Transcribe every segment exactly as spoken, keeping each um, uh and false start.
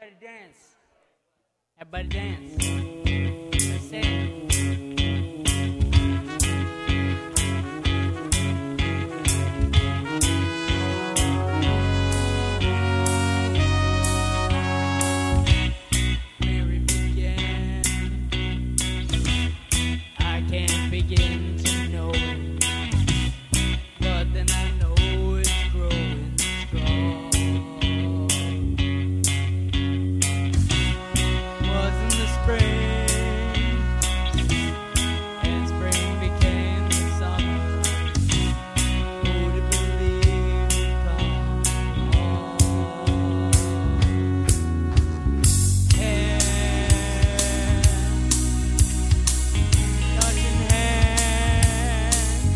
Everybody dance. Everybody dance. That's it. Begin to know it, but then I know it's growing strong. Was in the spring, and spring became the summer. Who to believe would come on? Hand, touching hands.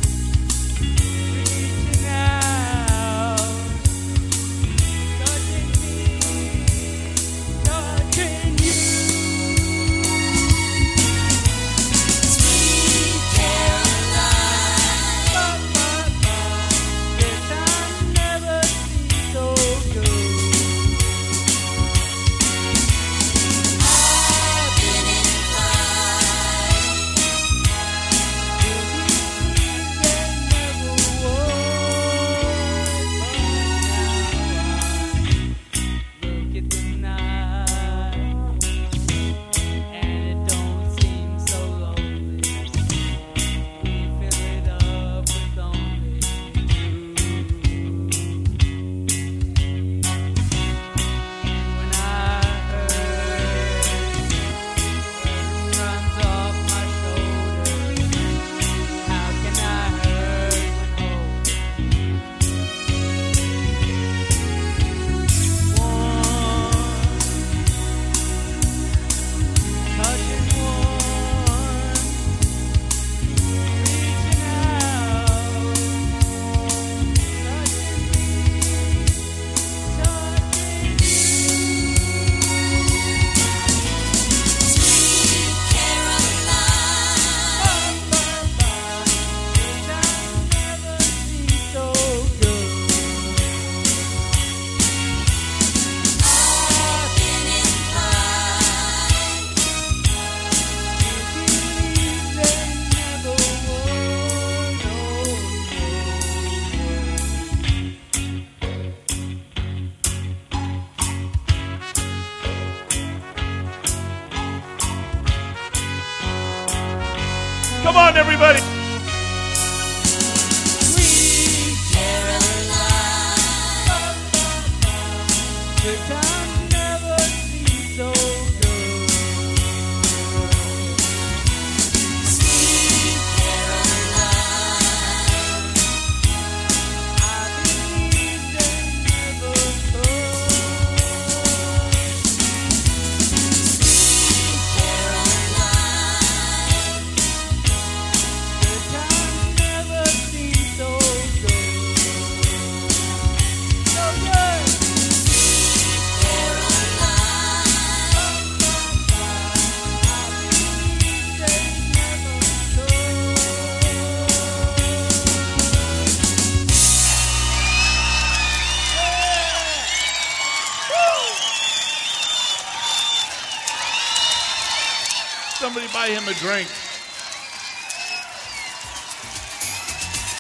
Reaching out, touching me, touching you. Sweet Caroline, this time never seemed so good. I've been inclined to believe there never was, but now I look at the night, and it don't seem so lonely. We fill it up with only you. When I hurt, burden runs off my shoulders. How can I hurt when holding? One, touching one, reaching out, touching me, touching you. Sweet Caroline, this time never seemed so good. I've been inclined to believe there never was, Come on, everybody. Sweet Caroline, the time never seemed so good. Sweet Caroline, I believe they never could. Sweet Caroline, the time never seemed so good. So good. Caroline, I believe they never could. Somebody buy him a drink.